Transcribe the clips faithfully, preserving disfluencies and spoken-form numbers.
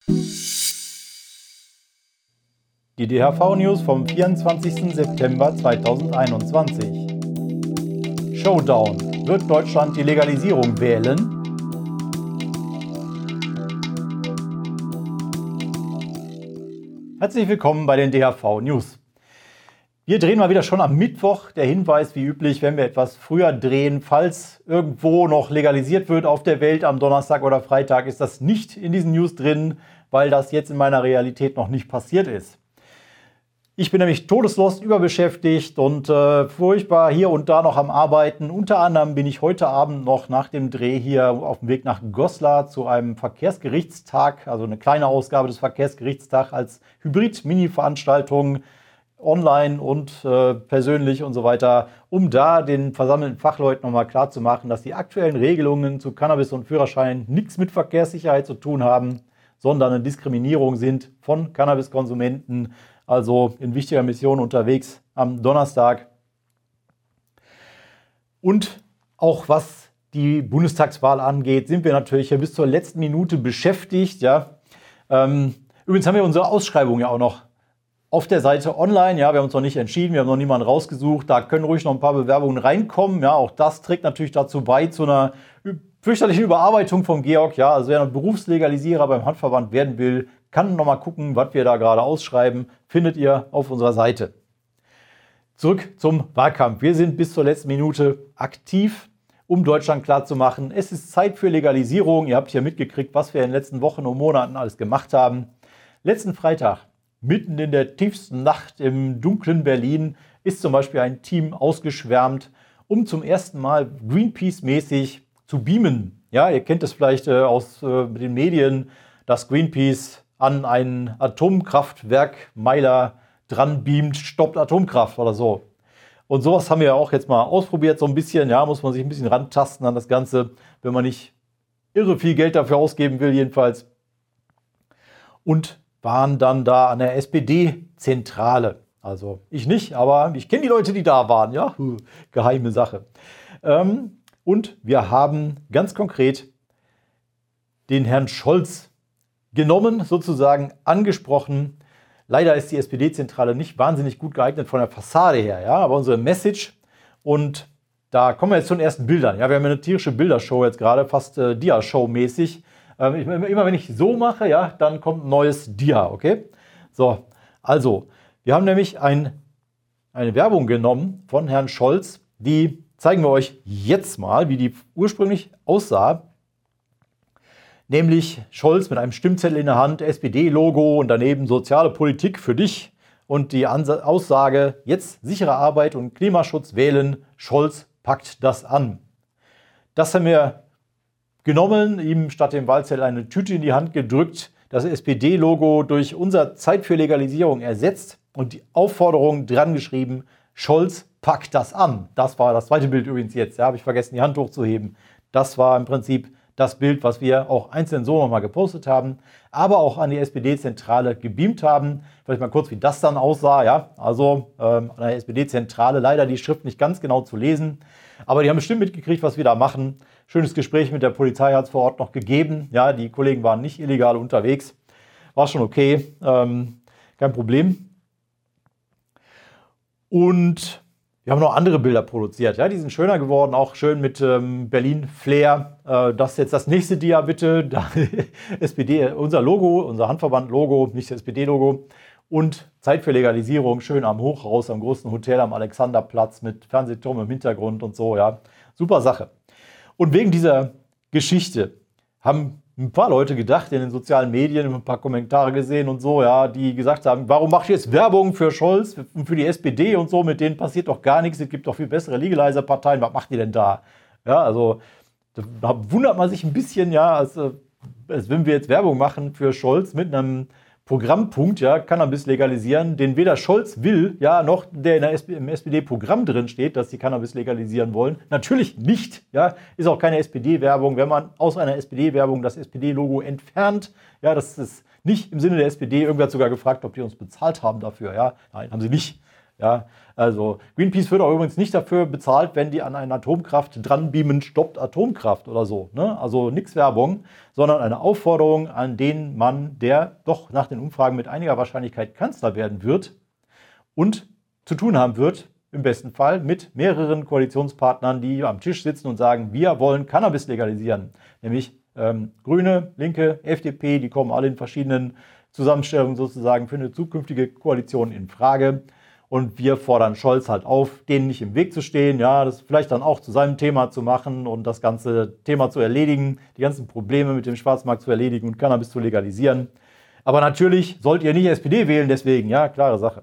Die D H V-News vom vierundzwanzigsten September zweitausendeinundzwanzig. Showdown. Wird Deutschland die Legalisierung wählen? Herzlich willkommen bei den D H V-News. Wir drehen mal wieder schon am Mittwoch. Der Hinweis, wie üblich, wenn wir etwas früher drehen, falls irgendwo noch legalisiert wird auf der Welt am Donnerstag oder Freitag, ist das nicht in diesen News drin, weil das jetzt in meiner Realität noch nicht passiert ist. Ich bin nämlich todeslos überbeschäftigt und äh, furchtbar hier und da noch am Arbeiten. Unter anderem bin ich heute Abend noch nach dem Dreh hier auf dem Weg nach Goslar zu einem Verkehrsgerichtstag, also eine kleine Ausgabe des Verkehrsgerichtstags als Hybrid-Mini-Veranstaltung, online und äh, persönlich und so weiter, um da den versammelten Fachleuten nochmal klarzumachen, dass die aktuellen Regelungen zu Cannabis und Führerschein nichts mit Verkehrssicherheit zu tun haben, sondern eine Diskriminierung sind von Cannabiskonsumenten, also in wichtiger Mission unterwegs am Donnerstag. Und auch was die Bundestagswahl angeht, sind wir natürlich hier bis zur letzten Minute beschäftigt. Ja. Ähm, übrigens haben wir unsere Ausschreibung ja auch noch auf der Seite online. Ja, wir haben uns noch nicht entschieden, wir haben noch niemanden rausgesucht. Da können ruhig noch ein paar Bewerbungen reinkommen. Ja, auch das trägt natürlich dazu bei, zu einer fürchterlichen Überarbeitung vom Georg. Ja, also wer ein Berufslegalisierer beim Handverband werden will, kann noch mal gucken, was wir da gerade ausschreiben. Findet ihr auf unserer Seite. Zurück zum Wahlkampf. Wir sind bis zur letzten Minute aktiv, um Deutschland klarzumachen. Es ist Zeit für Legalisierung. Ihr habt hier mitgekriegt, was wir in den letzten Wochen und Monaten alles gemacht haben. Letzten Freitag, mitten in der tiefsten Nacht im dunklen Berlin, ist zum Beispiel ein Team ausgeschwärmt, um zum ersten Mal Greenpeace-mäßig zu beamen. Ja, ihr kennt es vielleicht äh, aus äh, den Medien, dass Greenpeace an einen Atomkraftwerkmeiler dran beamt, stoppt Atomkraft oder so. Und sowas haben wir ja auch jetzt mal ausprobiert, so ein bisschen. Ja, muss man sich ein bisschen rantasten an das Ganze, wenn man nicht irre viel Geld dafür ausgeben will, jedenfalls. Und waren dann da an der S P D-Zentrale. Also ich nicht, aber ich kenne die Leute, die da waren. Ja, geheime Sache. Ähm, und wir haben ganz konkret den Herrn Scholz genommen, sozusagen angesprochen. Leider ist die S P D-Zentrale nicht wahnsinnig gut geeignet von der Fassade her, ja, aber unsere Message, und da kommen wir jetzt zu den ersten Bildern. Ja, wir haben eine tierische Bildershow jetzt gerade, fast äh, Dia-Show-mäßig. Ähm, ich, immer wenn ich so mache, ja, dann kommt ein neues Dia, okay? So, also, wir haben nämlich ein, eine Werbung genommen von Herrn Scholz, die zeigen wir euch jetzt mal, wie die ursprünglich aussah. Nämlich Scholz mit einem Stimmzettel in der Hand, S P D-Logo und daneben soziale Politik für dich. Und die Ansa- Aussage, jetzt sichere Arbeit und Klimaschutz wählen, Scholz packt das an. Das haben wir genommen, ihm statt dem Wahlzettel eine Tüte in die Hand gedrückt, das S P D-Logo durch unser Zeit für Legalisierung ersetzt und die Aufforderung dran geschrieben, Scholz packt das an. Das war das zweite Bild übrigens jetzt, ja, habe ich vergessen, die Hand hochzuheben. Das war im Prinzip das Bild, was wir auch einzeln so nochmal gepostet haben, aber auch an die S P D-Zentrale gebeamt haben. Vielleicht mal kurz, wie das dann aussah. Ja, also ähm, an der S P D-Zentrale leider die Schrift nicht ganz genau zu lesen, aber die haben bestimmt mitgekriegt, was wir da machen. Schönes Gespräch mit der Polizei hat es vor Ort noch gegeben. Ja, die Kollegen waren nicht illegal unterwegs. War schon okay, ähm, kein Problem. Und wir haben noch andere Bilder produziert, ja, die sind schöner geworden, auch schön mit ähm, Berlin-Flair. Äh, das ist jetzt das nächste Dia, bitte. Da, S P D, unser Logo, unser Handverband-Logo, nicht das S P D-Logo. Und Zeit für Legalisierung, schön am Hochhaus, am großen Hotel am Alexanderplatz mit Fernsehturm im Hintergrund und so, ja. Super Sache. Und wegen dieser Geschichte haben ein paar Leute gedacht in den sozialen Medien, ein paar Kommentare gesehen und so, ja, die gesagt haben, warum macht ihr jetzt Werbung für Scholz und für die S P D und so, mit denen passiert doch gar nichts, es gibt doch viel bessere Legalizer-Parteien, was macht ihr denn da? Ja, also da wundert man sich ein bisschen, ja, als, als wenn wir jetzt Werbung machen für Scholz mit einem Programmpunkt, ja, Cannabis legalisieren, den weder Scholz will, ja, noch der in der S P, im S P D-Programm drin steht, dass sie Cannabis legalisieren wollen. Natürlich nicht, ja, ist auch keine S P D-Werbung. Wenn man aus einer S P D-Werbung das S P D-Logo entfernt, ja, das ist nicht im Sinne der S P D. Irgendwer hat sogar gefragt, ob die uns bezahlt haben dafür, ja. Nein, haben sie nicht. Ja, also Greenpeace wird auch übrigens nicht dafür bezahlt, wenn die an eine Atomkraft dranbeamen, stoppt Atomkraft oder so. Ne? Also nichts Werbung, sondern eine Aufforderung an den Mann, der doch nach den Umfragen mit einiger Wahrscheinlichkeit Kanzler werden wird und zu tun haben wird, im besten Fall mit mehreren Koalitionspartnern, die am Tisch sitzen und sagen, wir wollen Cannabis legalisieren. Nämlich ähm, Grüne, Linke, F D P, die kommen alle in verschiedenen Zusammenstellungen sozusagen für eine zukünftige Koalition in Frage. Und wir fordern Scholz halt auf, denen nicht im Weg zu stehen, ja, das vielleicht dann auch zu seinem Thema zu machen und das ganze Thema zu erledigen, die ganzen Probleme mit dem Schwarzmarkt zu erledigen und Cannabis zu legalisieren. Aber natürlich sollt ihr nicht S P D wählen, deswegen, ja, klare Sache.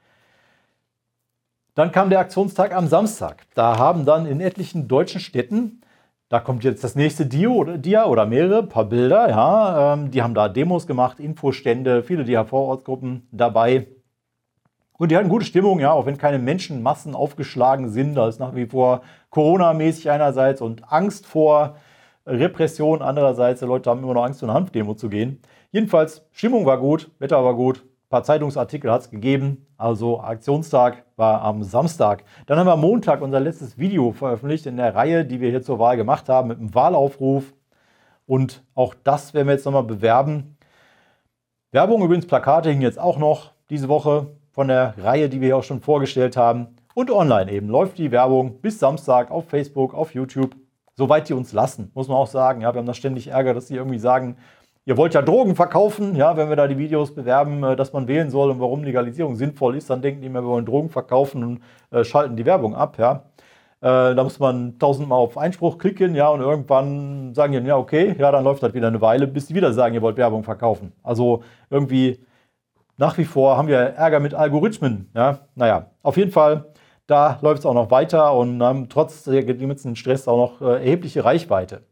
Dann kam der Aktionstag am Samstag. Da haben dann in etlichen deutschen Städten, da kommt jetzt das nächste Dia oder, Dia oder mehrere, paar Bilder, ja, ähm, die haben da Demos gemacht, Infostände, viele D H V-Ortsgruppen dabei. Und die hatten gute Stimmung, ja, auch wenn keine Menschenmassen aufgeschlagen sind. Da ist nach wie vor Corona-mäßig einerseits und Angst vor Repression andererseits. Die Leute haben immer noch Angst, zu einer Hanfdemo zu gehen. Jedenfalls, Stimmung war gut, Wetter war gut, ein paar Zeitungsartikel hat es gegeben. Also Aktionstag war am Samstag. Dann haben wir am Montag unser letztes Video veröffentlicht in der Reihe, die wir hier zur Wahl gemacht haben, mit einem Wahlaufruf. Und auch das werden wir jetzt nochmal bewerben. Werbung übrigens, Plakate hingen jetzt auch noch diese Woche von der Reihe, die wir hier auch schon vorgestellt haben. Und online eben läuft die Werbung bis Samstag auf Facebook, auf YouTube, soweit die uns lassen, muss man auch sagen. Ja, wir haben da ständig Ärger, dass sie irgendwie sagen, ihr wollt ja Drogen verkaufen, ja, wenn wir da die Videos bewerben, dass man wählen soll und warum Legalisierung sinnvoll ist, dann denken die immer, wir wollen Drogen verkaufen und äh, schalten die Werbung ab, ja. Äh, da muss man tausendmal auf Einspruch klicken, ja, und irgendwann sagen die, ja, okay, ja, dann läuft das wieder eine Weile, bis die wieder sagen, ihr wollt Werbung verkaufen. Also irgendwie nach wie vor haben wir Ärger mit Algorithmen, ja. Naja, auf jeden Fall, da läuft es auch noch weiter und haben trotz der ganzen Stress auch noch äh, erhebliche Reichweite.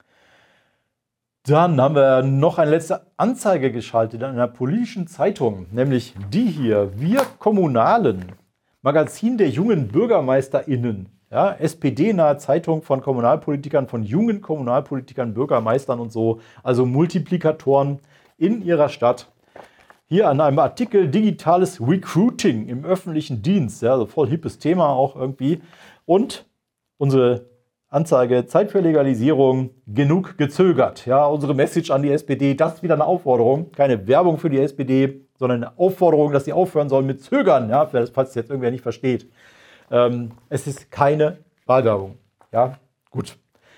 Dann haben wir noch eine letzte Anzeige geschaltet in einer politischen Zeitung, nämlich die hier, Wir Kommunalen, Magazin der jungen BürgermeisterInnen. Ja, S P D-nahe Zeitung von Kommunalpolitikern, von jungen Kommunalpolitikern, Bürgermeistern und so, also Multiplikatoren in ihrer Stadt. Hier an einem Artikel digitales Recruiting im öffentlichen Dienst, ja, also voll hippes Thema auch irgendwie. Und unsere Anzeige, Zeit für Legalisierung, genug gezögert. Ja, unsere Message an die S P D, das ist wieder eine Aufforderung, keine Werbung für die S P D, sondern eine Aufforderung, dass sie aufhören sollen mit Zögern, ja, falls es jetzt irgendwer nicht versteht. Ähm, es ist keine Wahlwerbung. Ja, gut.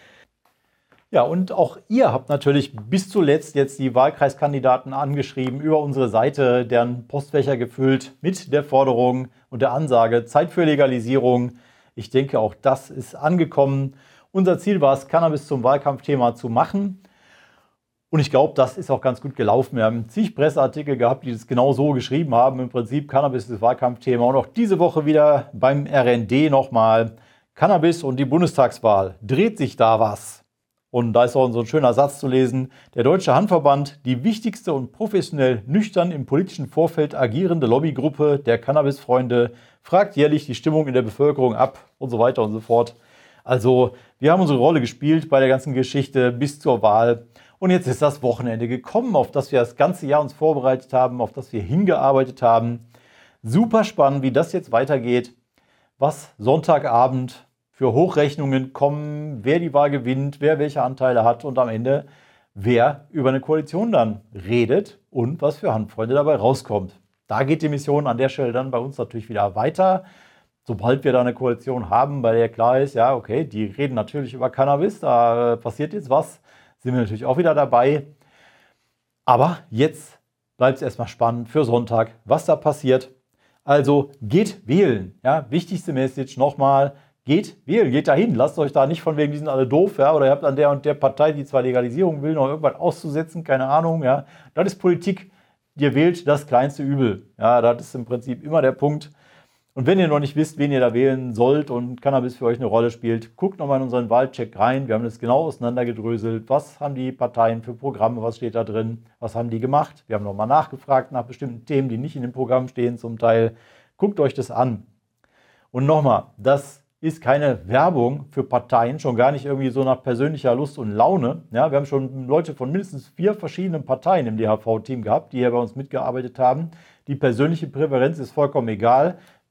Ja, und auch ihr habt natürlich bis zuletzt jetzt die Wahlkreiskandidaten angeschrieben, über unsere Seite, deren Postfächer gefüllt mit der Forderung und der Ansage, Zeit für Legalisierung. Ich denke, auch das ist angekommen. Unser Ziel war es, Cannabis zum Wahlkampfthema zu machen. Und ich glaube, das ist auch ganz gut gelaufen. Wir haben zig Presseartikel gehabt, die das genau so geschrieben haben. Im Prinzip Cannabis ist das Wahlkampfthema. Und auch diese Woche wieder beim R N D nochmal Cannabis und die Bundestagswahl. Dreht sich da was? Und da ist auch so ein schöner Satz zu lesen. Der Deutsche Hanfverband, die wichtigste und professionell nüchtern im politischen Vorfeld agierende Lobbygruppe der Cannabisfreunde, fragt jährlich die Stimmung in der Bevölkerung ab und so weiter und so fort. Also wir haben unsere Rolle gespielt bei der ganzen Geschichte bis zur Wahl. Und jetzt ist das Wochenende gekommen, auf das wir das ganze Jahr uns vorbereitet haben, auf das wir hingearbeitet haben. Super spannend, wie das jetzt weitergeht, was Sonntagabend für Hochrechnungen kommen, wer die Wahl gewinnt, wer welche Anteile hat und am Ende wer über eine Koalition dann redet und was für Hanffreunde dabei rauskommt. Da geht die Mission an der Stelle dann bei uns natürlich wieder weiter. Sobald wir da eine Koalition haben, bei der klar ist, ja okay, die reden natürlich über Cannabis, da passiert jetzt was, sind wir natürlich auch wieder dabei. Aber jetzt bleibt es erstmal spannend für Sonntag, was da passiert. Also geht wählen. Ja, wichtigste Message nochmal. Geht wählen, geht dahin, lasst euch da nicht von wegen, die sind alle doof, ja, oder ihr habt an der und der Partei, die zwar Legalisierung will, noch irgendwas auszusetzen, keine Ahnung, ja. Das ist Politik, ihr wählt das kleinste Übel, ja, das ist im Prinzip immer der Punkt. Und wenn ihr noch nicht wisst, wen ihr da wählen sollt und Cannabis für euch eine Rolle spielt, guckt nochmal in unseren Wahlcheck rein, wir haben das genau auseinandergedröselt, was haben die Parteien für Programme, was steht da drin, was haben die gemacht, wir haben nochmal nachgefragt nach bestimmten Themen, die nicht in dem Programm stehen zum Teil, guckt euch das an. Und nochmal, das ist keine Werbung für Parteien, schon gar nicht irgendwie so nach persönlicher Lust und Laune. Ja, wir haben schon Leute von mindestens vier verschiedenen Parteien im D H V-Team gehabt, die hier bei uns mitgearbeitet haben. Die persönliche Präferenz ist vollkommen egal.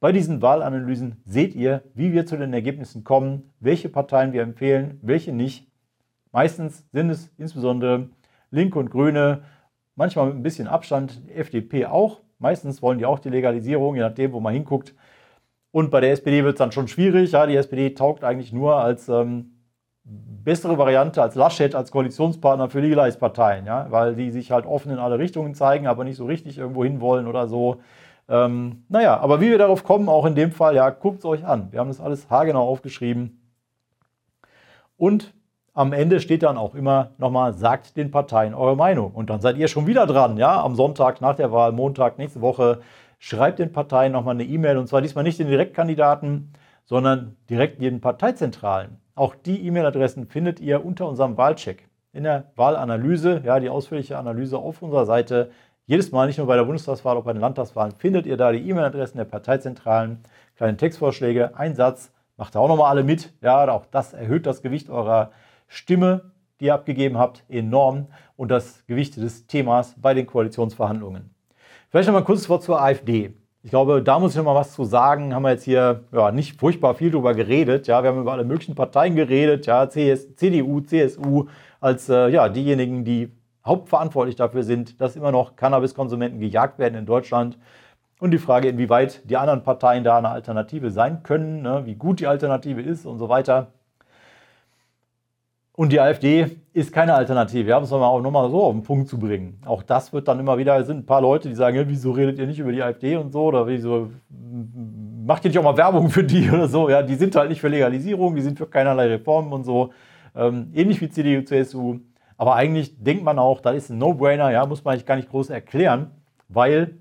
Bei diesen Wahlanalysen seht ihr, wie wir zu den Ergebnissen kommen, welche Parteien wir empfehlen, welche nicht. Meistens sind es insbesondere Linke und Grüne, manchmal mit ein bisschen Abstand, F D P auch. Meistens wollen die auch die Legalisierung, je nachdem, wo man hinguckt. Und bei der S P D wird es dann schon schwierig. Ja, die S P D taugt eigentlich nur als ähm, bessere Variante, als Laschet, als Koalitionspartner für Legalize-Parteien, ja, weil die sich halt offen in alle Richtungen zeigen, aber nicht so richtig irgendwo hinwollen oder so. Ähm, naja, aber wie wir darauf kommen, auch in dem Fall, ja, guckt es euch an. Wir haben das alles haargenau aufgeschrieben. Und am Ende steht dann auch immer nochmal, sagt den Parteien eure Meinung. Und dann seid ihr schon wieder dran, ja, am Sonntag nach der Wahl, Montag, nächste Woche. Schreibt den Parteien nochmal eine E-Mail, und zwar diesmal nicht den Direktkandidaten, sondern direkt den Parteizentralen. Auch die E-Mail-Adressen findet ihr unter unserem Wahlcheck. In der Wahlanalyse, ja, die ausführliche Analyse auf unserer Seite. Jedes Mal, nicht nur bei der Bundestagswahl, auch bei den Landtagswahlen, findet ihr da die E-Mail-Adressen der Parteizentralen, kleine Textvorschläge, ein Satz, macht da auch nochmal alle mit. Ja, auch das erhöht das Gewicht eurer Stimme, die ihr abgegeben habt, enorm, und das Gewicht des Themas bei den Koalitionsverhandlungen. Vielleicht noch mal ein kurzes Wort zur AfD. Ich glaube, da muss ich noch mal was zu sagen. Haben wir jetzt hier ja, nicht furchtbar viel drüber geredet. Ja, wir haben über alle möglichen Parteien geredet, ja, C D U, C S U, als äh, ja, diejenigen, die hauptverantwortlich dafür sind, dass immer noch Cannabiskonsumenten gejagt werden in Deutschland. Und die Frage, inwieweit die anderen Parteien da eine Alternative sein können, ne, wie gut die Alternative ist und so weiter. Und die AfD ist keine Alternative. Wir haben es nochmal auch nochmal so auf den Punkt zu bringen. Auch das wird dann immer wieder, es sind ein paar Leute, die sagen, ja, wieso redet ihr nicht über die AfD und so, oder wieso macht ihr nicht auch mal Werbung für die oder so. Ja, die sind halt nicht für Legalisierung, die sind für keinerlei Reformen und so. Ähm, ähnlich wie C D U, C S U. Aber eigentlich denkt man auch, das ist ein No-Brainer, ja, muss man eigentlich gar nicht groß erklären, weil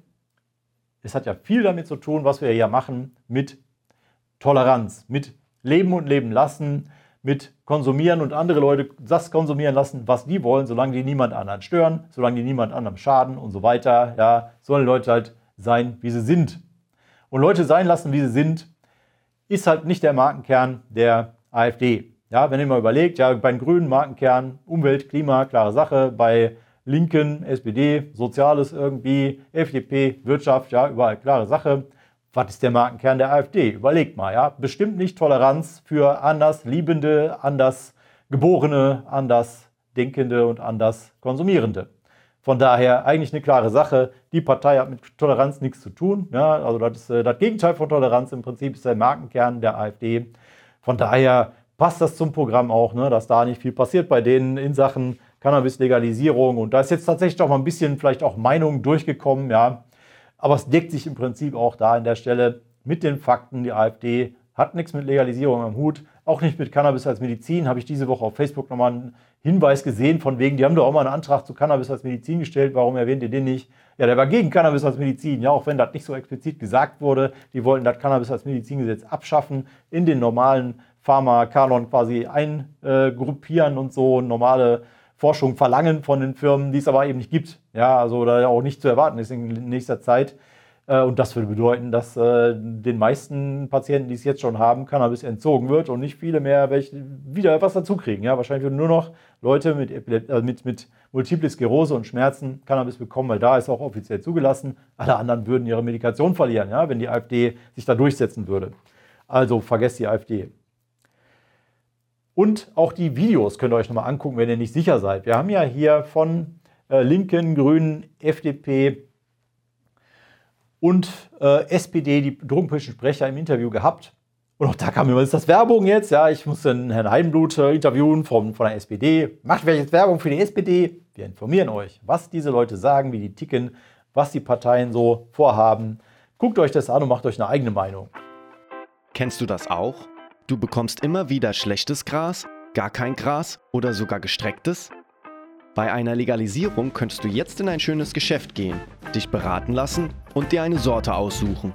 es hat ja viel damit zu tun, was wir hier machen, mit Toleranz, mit Leben und Leben lassen, mit konsumieren und andere Leute das konsumieren lassen, was die wollen, solange die niemand anderen stören, solange die niemand anderem schaden und so weiter. Ja, sollen Leute halt sein, wie sie sind. Und Leute sein lassen, wie sie sind, ist halt nicht der Markenkern der AfD. Ja, wenn ihr mal überlegt, ja, bei den Grünen Markenkern, Umwelt, Klima, klare Sache, bei Linken, S P D, Soziales irgendwie, F D P, Wirtschaft, ja, überall klare Sache. Was ist der Markenkern der AfD? Überlegt mal, ja. Bestimmt nicht Toleranz für anders Liebende, anders Geborene, anders Denkende und anders Konsumierende. Von daher eigentlich eine klare Sache. Die Partei hat mit Toleranz nichts zu tun. Ja, also das ist äh, das Gegenteil von Toleranz. Im Prinzip ist der Markenkern der AfD. Von daher passt das zum Programm auch, ne, dass da nicht viel passiert bei denen in Sachen Cannabis-Legalisierung. Und da ist jetzt tatsächlich auch mal ein bisschen vielleicht auch Meinung durchgekommen, ja. Aber es deckt sich im Prinzip auch da an der Stelle mit den Fakten. Die AfD hat nichts mit Legalisierung am Hut, auch nicht mit Cannabis als Medizin. Habe ich diese Woche auf Facebook nochmal einen Hinweis gesehen, von wegen, die haben doch auch mal einen Antrag zu Cannabis als Medizin gestellt. Warum erwähnt ihr den nicht? Ja, der war gegen Cannabis als Medizin, ja, auch wenn das nicht so explizit gesagt wurde. Die wollten das Cannabis als Medizingesetz abschaffen, in den normalen Pharma-Kanon quasi eingruppieren und so normale Forschung verlangen von den Firmen, die es aber eben nicht gibt. Ja, also da auch nicht zu erwarten ist in nächster Zeit. Und das würde bedeuten, dass den meisten Patienten, die es jetzt schon haben, Cannabis entzogen wird und nicht viele mehr welche wieder was dazu kriegen. Ja, wahrscheinlich würden nur noch Leute mit, äh, mit, mit Multiple Sklerose und Schmerzen Cannabis bekommen, weil da ist auch offiziell zugelassen. Alle anderen würden ihre Medikation verlieren, ja, wenn die AfD sich da durchsetzen würde. Also vergesst die AfD. Und auch die Videos könnt ihr euch nochmal angucken, wenn ihr nicht sicher seid. Wir haben ja hier von äh, Linken, Grünen, F D P und äh, S P D die drogenpolitischen Sprecher im Interview gehabt. Und auch da kam immer, ist das Werbung jetzt? Ja, ich muss den Herrn Heidenblut äh, interviewen von, von der S P D. Macht wer jetzt Werbung für die S P D? Wir informieren euch, was diese Leute sagen, wie die ticken, was die Parteien so vorhaben. Guckt euch das an und macht euch eine eigene Meinung. Kennst du das auch? Du bekommst immer wieder schlechtes Gras, gar kein Gras oder sogar gestrecktes? Bei einer Legalisierung könntest du jetzt in ein schönes Geschäft gehen, dich beraten lassen und dir eine Sorte aussuchen.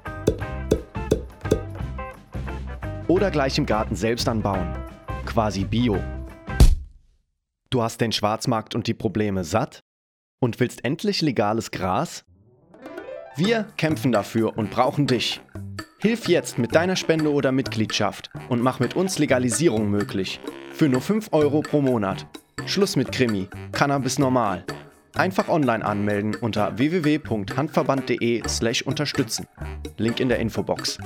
Oder gleich im Garten selbst anbauen. Quasi Bio. Du hast den Schwarzmarkt und die Probleme satt? Und willst endlich legales Gras? Wir kämpfen dafür und brauchen dich. Hilf jetzt mit deiner Spende oder Mitgliedschaft und mach mit uns Legalisierung möglich. Für nur fünf Euro pro Monat. Schluss mit Krimi. Cannabis normal. Einfach online anmelden unter w w w punkt handverband punkt de slash unterstützen. Link in der Infobox.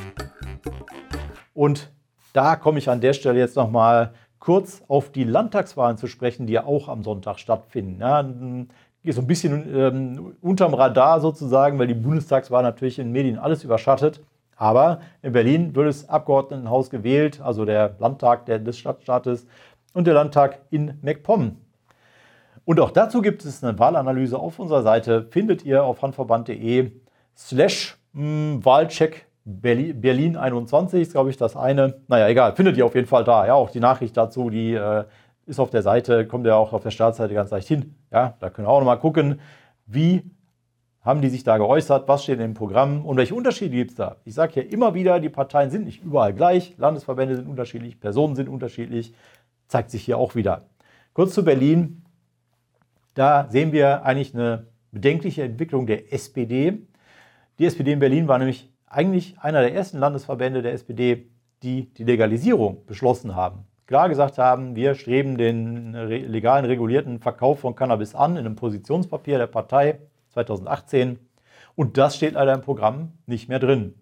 Und da komme ich an der Stelle jetzt nochmal kurz auf die Landtagswahlen zu sprechen, die ja auch am Sonntag stattfinden. Ja, geht so ein bisschen ähm, unterm Radar sozusagen, weil die Bundestagswahl natürlich in den Medien alles überschattet. Aber in Berlin wird das Abgeordnetenhaus gewählt, also der Landtag des Stadtstaates und der Landtag in MacPom. Und auch dazu gibt es eine Wahlanalyse auf unserer Seite, findet ihr auf handverband.de slash Wahlcheck Berlin einundzwanzig, ist glaube ich das eine. Naja, egal, findet ihr auf jeden Fall da. Ja, auch die Nachricht dazu, die äh, ist auf der Seite, kommt ja auch auf der Startseite ganz leicht hin. Ja, da können wir auch nochmal gucken, wie haben die sich da geäußert, was steht im Programm und welche Unterschiede gibt es da. Ich sage ja immer wieder, die Parteien sind nicht überall gleich, Landesverbände sind unterschiedlich, Personen sind unterschiedlich, zeigt sich hier auch wieder. Kurz zu Berlin. Da sehen wir eigentlich eine bedenkliche Entwicklung der S P D. Die S P D in Berlin war nämlich eigentlich einer der ersten Landesverbände der S P D, die die Legalisierung beschlossen haben. Klar gesagt haben, wir streben den legalen, regulierten Verkauf von Cannabis an in einem Positionspapier der Partei zweitausendachtzehn. Und das steht leider im Programm nicht mehr drin.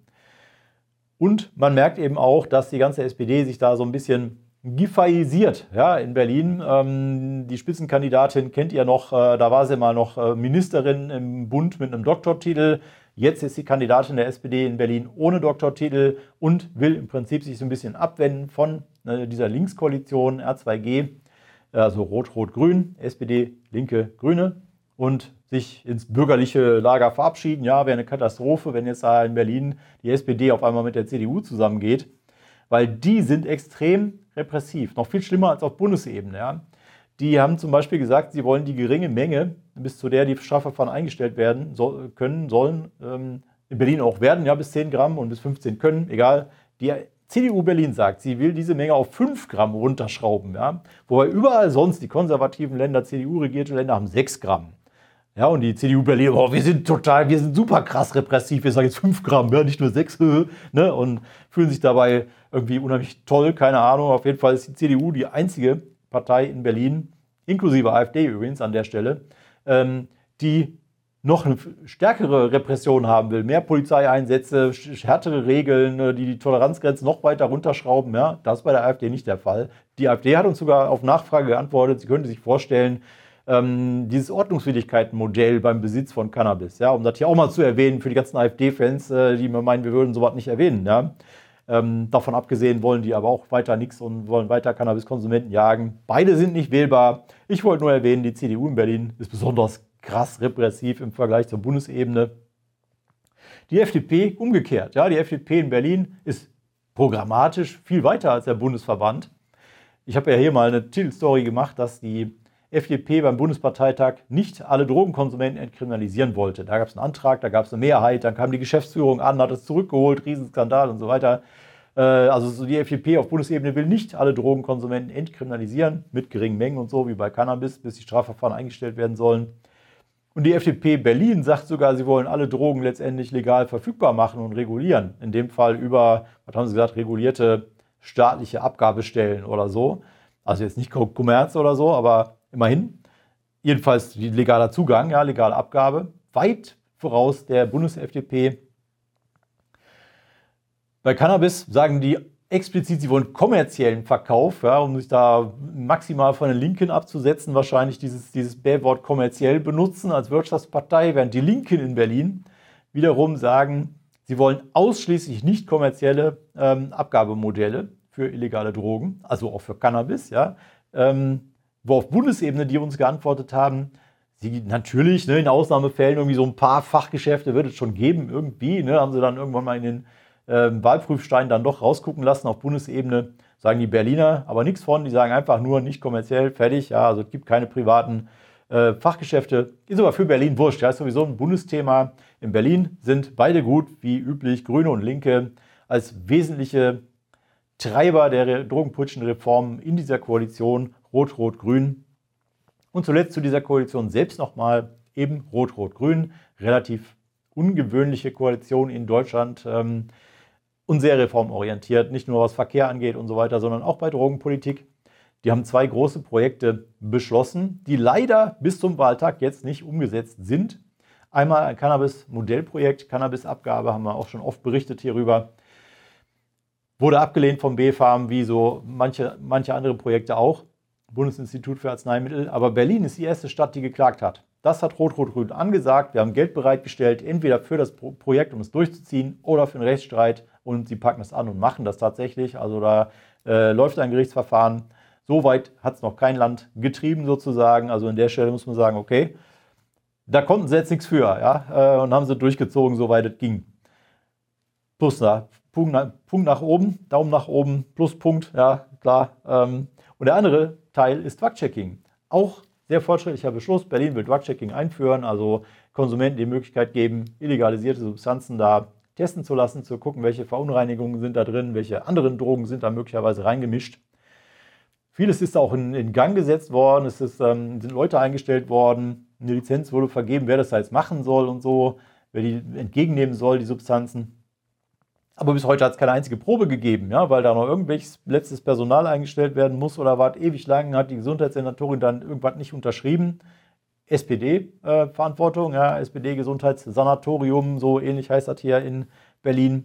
Und man merkt eben auch, dass die ganze S P D sich da so ein bisschen giffaisiert, ja, in Berlin. Ähm, die Spitzenkandidatin kennt ihr noch, äh, da war sie mal noch äh, Ministerin im Bund mit einem Doktortitel. Jetzt ist sie Kandidatin der S P D in Berlin ohne Doktortitel und will im Prinzip sich so ein bisschen abwenden von äh, dieser Linkskoalition R zwei G, also Rot-Rot-Grün, S P D, Linke, Grüne und sich ins bürgerliche Lager verabschieden. Ja, wäre eine Katastrophe, wenn jetzt da in Berlin die S P D auf einmal mit der C D U zusammengeht, weil die sind extrem repressiv, noch viel schlimmer als auf Bundesebene. Ja. Die haben zum Beispiel gesagt, sie wollen die geringe Menge, bis zu der die Strafverfahren eingestellt werden so, können, sollen, ähm, in Berlin auch werden, ja, bis zehn Gramm und bis fünfzehn können, egal. Die C D U Berlin sagt, sie will diese Menge auf fünf Gramm runterschrauben. Ja. Wobei überall sonst die konservativen Länder, C D U-regierte Länder haben sechs Gramm. Ja, und die C D U Berlin, oh, wir sind total, wir sind super krass repressiv, wir sagen jetzt fünf Gramm, ja, nicht nur sechs, ne, und fühlen sich dabei irgendwie unheimlich toll, keine Ahnung. Auf jeden Fall ist die C D U die einzige Partei in Berlin, inklusive AfD übrigens an der Stelle, ähm, die noch eine stärkere Repression haben will, mehr Polizeieinsätze, härtere Regeln, die die Toleranzgrenzen noch weiter runterschrauben. Ja, das ist bei der AfD nicht der Fall. Die AfD hat uns sogar auf Nachfrage geantwortet, sie könnte sich vorstellen, dieses Ordnungswidrigkeitenmodell beim Besitz von Cannabis, ja, um das hier auch mal zu erwähnen für die ganzen AfD-Fans, die immer meinen, wir würden sowas nicht erwähnen. Ja. Ähm, davon abgesehen wollen die aber auch weiter nichts und wollen weiter Cannabiskonsumenten jagen. Beide sind nicht wählbar. Ich wollte nur erwähnen, die C D U in Berlin ist besonders krass repressiv im Vergleich zur Bundesebene. Die F D P umgekehrt. Ja, die F D P in Berlin ist programmatisch viel weiter als der Bundesverband. Ich habe ja hier mal eine Titelstory gemacht, dass die F D P beim Bundesparteitag nicht alle Drogenkonsumenten entkriminalisieren wollte. Da gab es einen Antrag, da gab es eine Mehrheit, dann kam die Geschäftsführung an, hat es zurückgeholt, Riesenskandal und so weiter. Also die F D P auf Bundesebene will nicht alle Drogenkonsumenten entkriminalisieren, mit geringen Mengen und so, wie bei Cannabis, bis die Strafverfahren eingestellt werden sollen. Und die F D P Berlin sagt sogar, sie wollen alle Drogen letztendlich legal verfügbar machen und regulieren. In dem Fall über, was haben sie gesagt, regulierte staatliche Abgabestellen oder so. Also jetzt nicht Kommerz oder so, aber immerhin, jedenfalls legaler Zugang, ja, legale Abgabe, weit voraus der Bundes-F D P. Bei Cannabis sagen die explizit, sie wollen kommerziellen Verkauf, ja, um sich da maximal von den Linken abzusetzen, wahrscheinlich dieses, dieses B-Wort kommerziell benutzen als Wirtschaftspartei, während die Linken in Berlin wiederum sagen, sie wollen ausschließlich nicht kommerzielle ähm, Abgabemodelle für illegale Drogen, also auch für Cannabis, ja, ähm, wo auf Bundesebene die uns geantwortet haben, sie natürlich, ne, in Ausnahmefällen irgendwie so ein paar Fachgeschäfte wird es schon geben, irgendwie, ne, haben sie dann irgendwann mal in den äh, Wahlprüfstein dann doch rausgucken lassen auf Bundesebene, sagen die Berliner, aber nichts von, die sagen einfach nur nicht kommerziell, fertig, ja, also es gibt keine privaten äh, Fachgeschäfte, ist aber für Berlin wurscht, ja, ist sowieso ein Bundesthema. In Berlin sind beide gut, wie üblich, Grüne und Linke, als wesentliche Treiber der drogenpolitischen Reformen in dieser Koalition Rot-Rot-Grün. Und zuletzt zu dieser Koalition selbst nochmal eben Rot-Rot-Grün. Relativ ungewöhnliche Koalition in Deutschland ähm, und sehr reformorientiert. Nicht nur was Verkehr angeht und so weiter, sondern auch bei Drogenpolitik. Die haben zwei große Projekte beschlossen, die leider bis zum Wahltag jetzt nicht umgesetzt sind. Einmal ein Cannabis-Modellprojekt, Cannabis-Abgabe, haben wir auch schon oft berichtet hierüber. Wurde abgelehnt vom B Farm, wie so manche, manche andere Projekte auch. Bundesinstitut für Arzneimittel. Aber Berlin ist die erste Stadt, die geklagt hat. Das hat Rot-Rot-Grün angesagt. Wir haben Geld bereitgestellt, entweder für das Projekt, um es durchzuziehen, oder für einen Rechtsstreit. Und sie packen es an und machen das tatsächlich. Also da äh, läuft ein Gerichtsverfahren. Soweit hat es noch kein Land getrieben sozusagen. Also an der Stelle muss man sagen, okay, da konnten sie jetzt nichts für. Ja? Äh, und haben sie durchgezogen, soweit es ging. Plus, na, Punkt, nach, Punkt nach oben, Daumen nach oben, Pluspunkt, ja klar. Ähm, und der andere Teil ist Drug-Checking. Auch sehr fortschrittlicher Beschluss. Berlin will Drug-Checking einführen, also Konsumenten die Möglichkeit geben, illegalisierte Substanzen da testen zu lassen, zu gucken, welche Verunreinigungen sind da drin, welche anderen Drogen sind da möglicherweise reingemischt. Vieles ist auch in, in Gang gesetzt worden, es ist, ähm, sind Leute eingestellt worden, eine Lizenz wurde vergeben, wer das da jetzt machen soll und so, wer die entgegennehmen soll, die Substanzen. Aber bis heute hat es keine einzige Probe gegeben, ja, weil da noch irgendwelches letztes Personal eingestellt werden muss oder was ewig lang, hat die Gesundheitssenatorin dann irgendwas nicht unterschrieben. S P D-Verantwortung, äh, ja, S P D-Gesundheitssanatorium, so ähnlich heißt das hier in Berlin.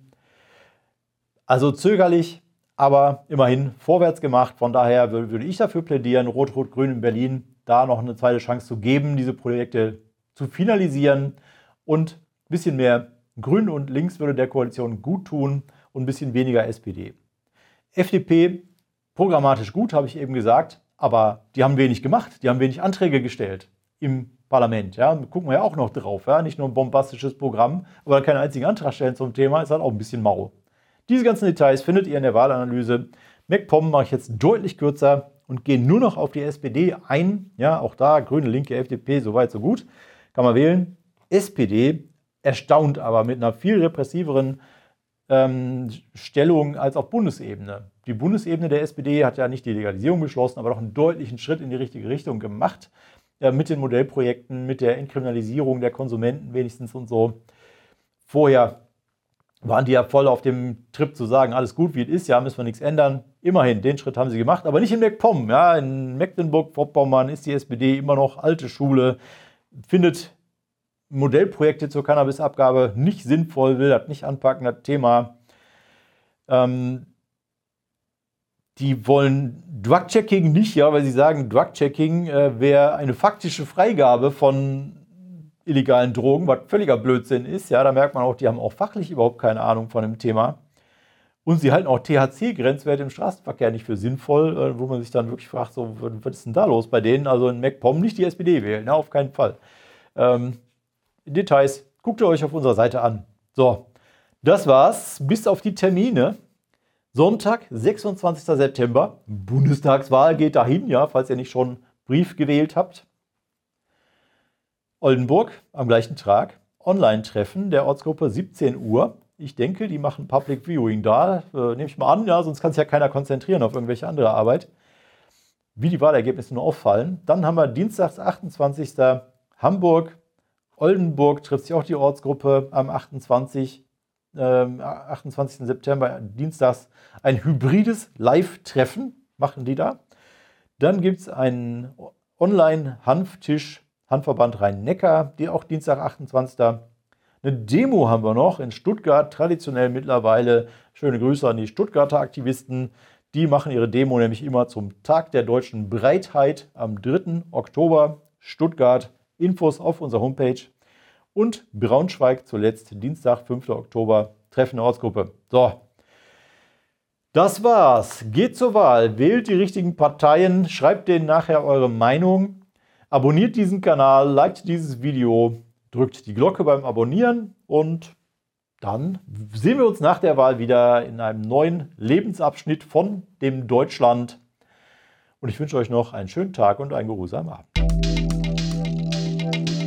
Also zögerlich, aber immerhin vorwärts gemacht. Von daher würde ich dafür plädieren, Rot-Rot-Grün in Berlin da noch eine zweite Chance zu geben, diese Projekte zu finalisieren und ein bisschen mehr Grün und Links würde der Koalition gut tun und ein bisschen weniger S P D. F D P, programmatisch gut, habe ich eben gesagt, aber die haben wenig gemacht, die haben wenig Anträge gestellt im Parlament. Ja. Gucken wir ja auch noch drauf, ja. Nicht nur ein bombastisches Programm, aber keinen einzigen Antrag stellen zum Thema, ist halt auch ein bisschen mau. Diese ganzen Details findet ihr in der Wahlanalyse. MacPom mache ich jetzt deutlich kürzer und gehe nur noch auf die S P D ein. Ja, auch da, Grüne, Linke, F D P, soweit, so gut. Kann man wählen. S P D erstaunt aber mit einer viel repressiveren ähm, Stellung als auf Bundesebene. Die Bundesebene der S P D hat ja nicht die Legalisierung beschlossen, aber doch einen deutlichen Schritt in die richtige Richtung gemacht. Äh, mit den Modellprojekten, mit der Entkriminalisierung der Konsumenten wenigstens und so. Vorher waren die ja voll auf dem Trip zu sagen, alles gut, wie es ist, ja, müssen wir nichts ändern. Immerhin, den Schritt haben sie gemacht, aber nicht in MacPom. Ja, in Mecklenburg-Vorpommern ist die S P D immer noch alte Schule, findet Modellprojekte zur Cannabisabgabe nicht sinnvoll, will das nicht anpacken, das Thema. Ähm, die wollen Drug-Checking nicht, ja, weil sie sagen, Drug-Checking äh, wäre eine faktische Freigabe von illegalen Drogen, was völliger Blödsinn ist. Ja, da merkt man auch, die haben auch fachlich überhaupt keine Ahnung von dem Thema. Und sie halten auch T H C-Grenzwerte im Straßenverkehr nicht für sinnvoll, äh, wo man sich dann wirklich fragt, so, was ist denn da los bei denen? Also in MacPom nicht die S P D wählen, ja, auf keinen Fall. Ähm, Details guckt ihr euch auf unserer Seite an. So, das war's. Bis auf die Termine. Sonntag, sechsundzwanzigster September. Bundestagswahl geht dahin, ja, falls ihr nicht schon Brief gewählt habt. Oldenburg am gleichen Tag. Online-Treffen der Ortsgruppe siebzehn Uhr. Ich denke, die machen Public Viewing da. Äh, nehme ich mal an, ja, sonst kann sich ja keiner konzentrieren auf irgendwelche andere Arbeit. Wie die Wahlergebnisse nur auffallen. Dann haben wir Dienstags, achtundzwanzigster Hamburg. Oldenburg trifft sich auch die Ortsgruppe am achtundzwanzigsten September, dienstags, ein hybrides Live-Treffen machen die da. Dann gibt es einen Online-Hanftisch, Hanfverband Rhein-Neckar, die auch Dienstag, achtundzwanzigster Eine Demo haben wir noch in Stuttgart, traditionell mittlerweile. Schöne Grüße an die Stuttgarter Aktivisten. Die machen ihre Demo nämlich immer zum Tag der deutschen Breitheit am dritten Oktober, Stuttgart. Infos auf unserer Homepage. Und Braunschweig zuletzt, Dienstag, fünfter Oktober, Treffen der Ortsgruppe. So, das war's. Geht zur Wahl, wählt die richtigen Parteien, schreibt denen nachher eure Meinung, abonniert diesen Kanal, liked dieses Video, drückt die Glocke beim Abonnieren und dann sehen wir uns nach der Wahl wieder in einem neuen Lebensabschnitt von dem Deutschland. Und ich wünsche euch noch einen schönen Tag und einen geruhsamen Abend.